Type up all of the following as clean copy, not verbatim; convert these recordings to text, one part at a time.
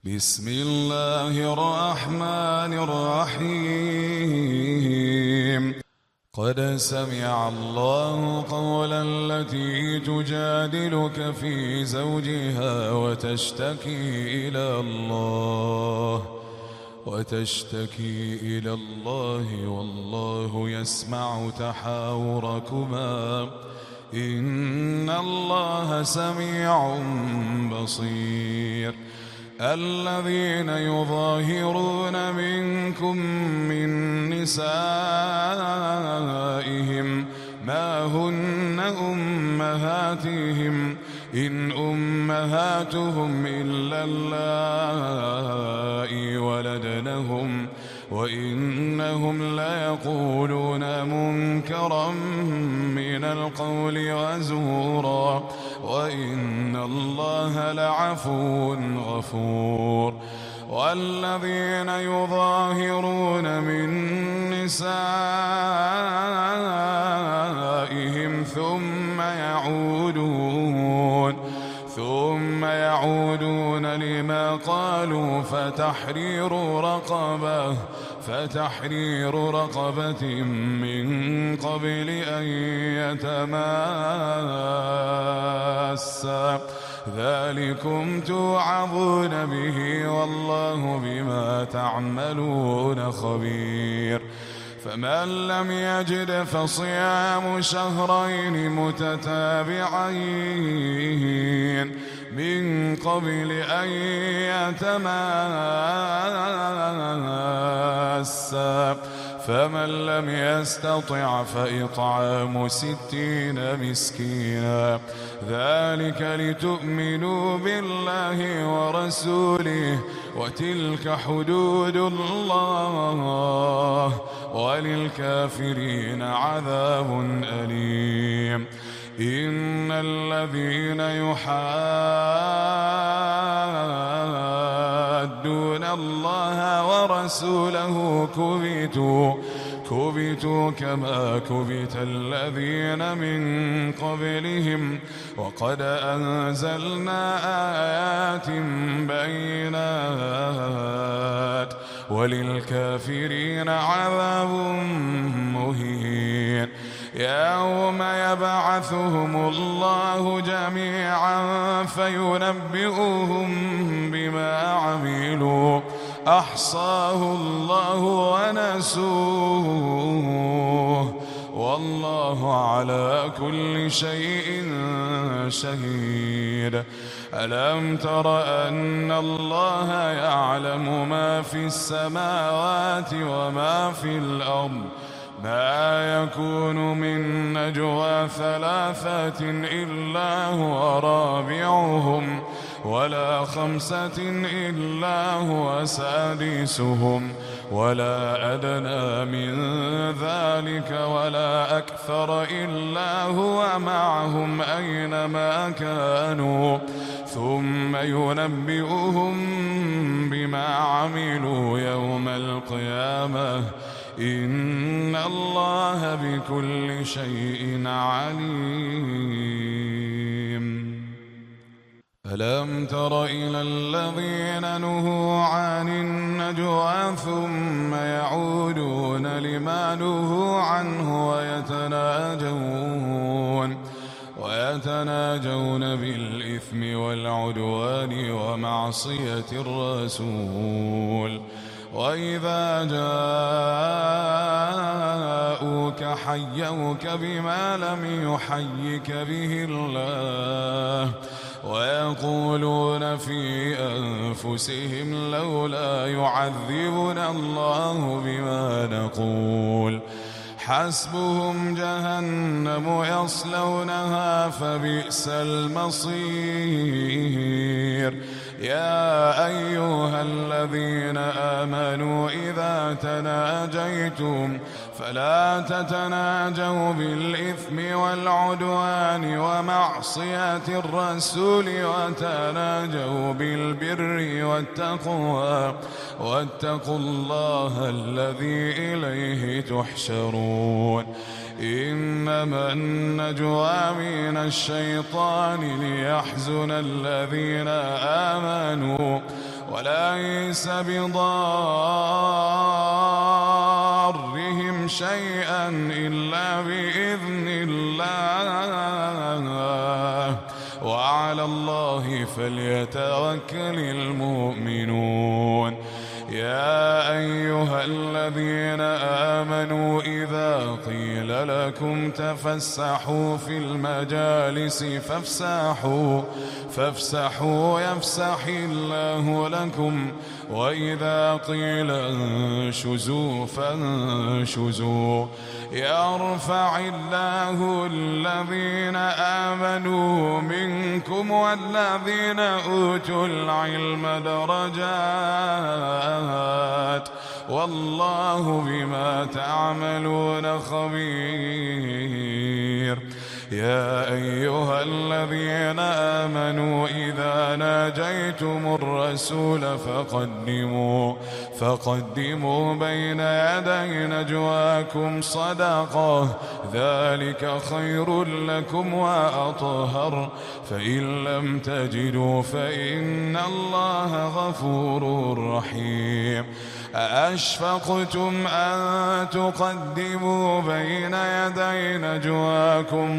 بسم الله الرحمن الرحيم. قد سمع الله قول التي تجادلك في زوجها وتشتكي إلى الله والله يسمع تحاوركما إن الله سميع بصير. الذين يظاهرون منكم من نسائهم ما هن أمهاتهم إن أمهاتهم إلا اللائي ولدنهم وإنهم ليقولون منكرا من القول وزورا وإن الله لعفو غفور. والذين يظاهرون من نسائهم ثم يعودون لما قالوا فتحرير رقبة من قبل أن يتماسا ذلكم توعظون به والله بما تعملون خبير. فمن لم يجد فصيام شهرين متتابعين من قبل أن يتماسا فمن لم يستطع فإطعام 60 مسكينا ذلك لتؤمنوا بالله ورسوله وتلك حدود الله وللكافرين عذاب أليم. إن الذين يحادون الله ورسوله كبتوا كما كبت الذين من قبلهم وقد أنزلنا آيات بينات وللكافرين عذاب مهين. يوم يبعثهم الله جميعا فينبئهم بما عملوا أحصاه الله ونسوه والله على كل شيء شهيد. ألم تر أن الله يعلم ما في السماوات وما في الأرض ما يكون من نجوى 3 إلا هو رابعهم ولا 5 إلا هو سادسهم ولا أدنى من ذلك ولا أكثر إلا هو معهم أينما كانوا ثم ينبئهم بما عملوا يوم القيامة إن الله بكل شيء عليم. ألم تر إلى الذين نهوا عن النجوى ثم يعودون لما نهوا عنه ويتناجون بالإثم والعدوان ومعصية الرسول وإذا جاءوك حيوك بما لم يحيك به الله ويقولون في أنفسهم لولا يعذبنا الله بما نقول حسبهم جهنم يصلونها فبئس المصير. يا أيها الذين آمنوا إذا تناجيتم فلا تتناجوا بالإثم والعدوان ومعصية الرسول وتناجوا بالبر والتقوى واتقوا الله الذي إليه تحشرون. إنما النجوى من الشيطان ليحزن الذين آمنوا وليس بضارهم شيئا إلا بإذن الله، وعلى الله فليتوكل المؤمنون. يا أيها الذين آمنوا إذا قيل لكم تفسحوا في المجالس فافسحوا يفسح الله لكم، وإذا قيل انشزوا فانشزوا يرفع الله الذين آمنوا منكم والذين أوتوا العلم درجات، والله بما تعملون خبير. يا أيها الذين آمنوا إذا ناجيتم الرسول فقدموا بين يدي نجواكم صدقة، ذلك خير لكم وأطهر، فإن لم تجدوا فإن الله غفور رحيم. أأشفقتم أن تقدموا بين يدي نجواكم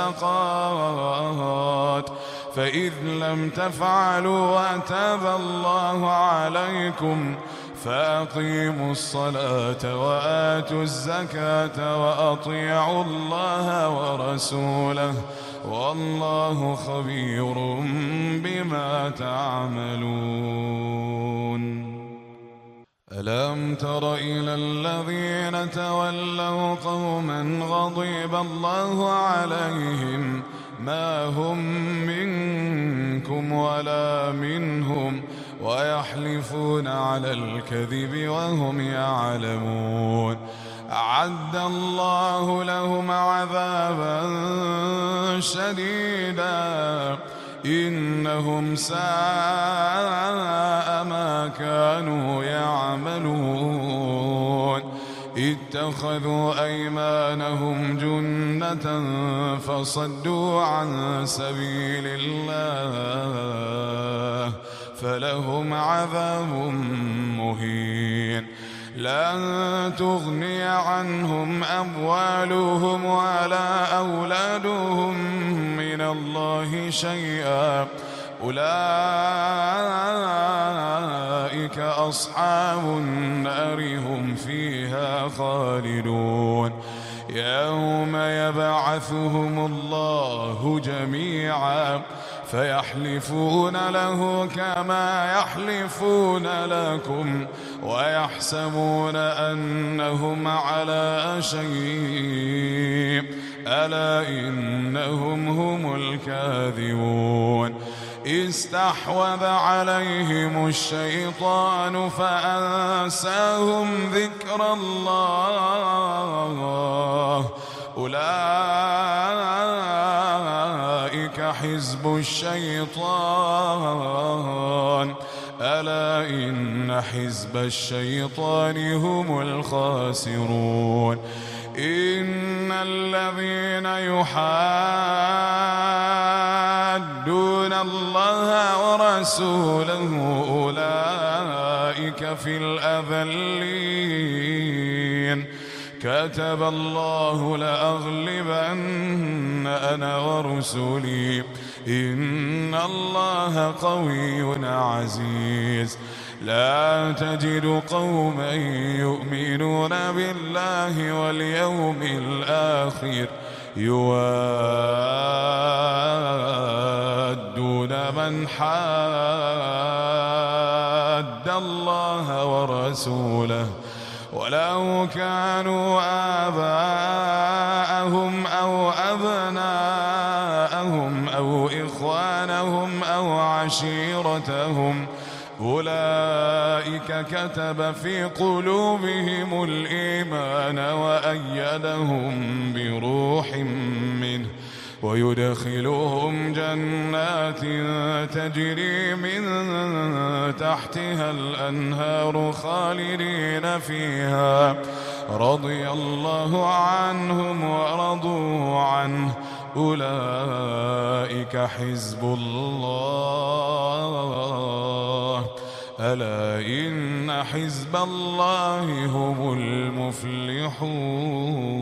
صدقات، فإذ لم تفعلوا وتاب الله عليكم فأقيموا الصلاة وآتوا الزكاة وأطيعوا الله ورسوله، والله خبير بما تعملون. ألم تر إلى الذين تولوا قوما غضب الله عليهم ما هم منكم ولا منهم ويحلفون على الكذب وهم يعلمون. أعد الله لهم عذابا شديدا إنهم ساء ما كانوا يعملون. اتخذوا أيمانهم جنة فصدوا عن سبيل الله فلهم عذاب مهين. لن تغني عنهم أموالهم ولا أولادهم من الله شيئا أولئك أصحاب النار هم فيها خالدون. يوم يبعثهم الله جميعا فيحلفون له كما يحلفون لكم ويحسبون أنهم على شيء ألا إنهم هم الكاذبون. استحوذ عليهم الشيطان فأنساهم ذكر الله أولئك حزب الشيطان ألا إن حزب الشيطان هم الخاسرون. إن الذين يحادون الله ورسوله أولئك في الأذلين. كتب الله لأغلبن أنا ورسلي إن الله قوي عزيز. لا تجد قوما يؤمنون بالله واليوم الآخر يوادون من حاد الله ورسوله ولو كانوا آباءهم أو أبناءهم أو إخوانهم أو عشيرتهم أولئك كتب في قلوبهم الإيمان وأيدهم بروح منه ويدخلهم جنات تجري من تحتها الأنهار خالدين فيها رضي الله عنهم ورضوا عنه أولئك حزب الله ألا إن حزب الله هم المفلحون.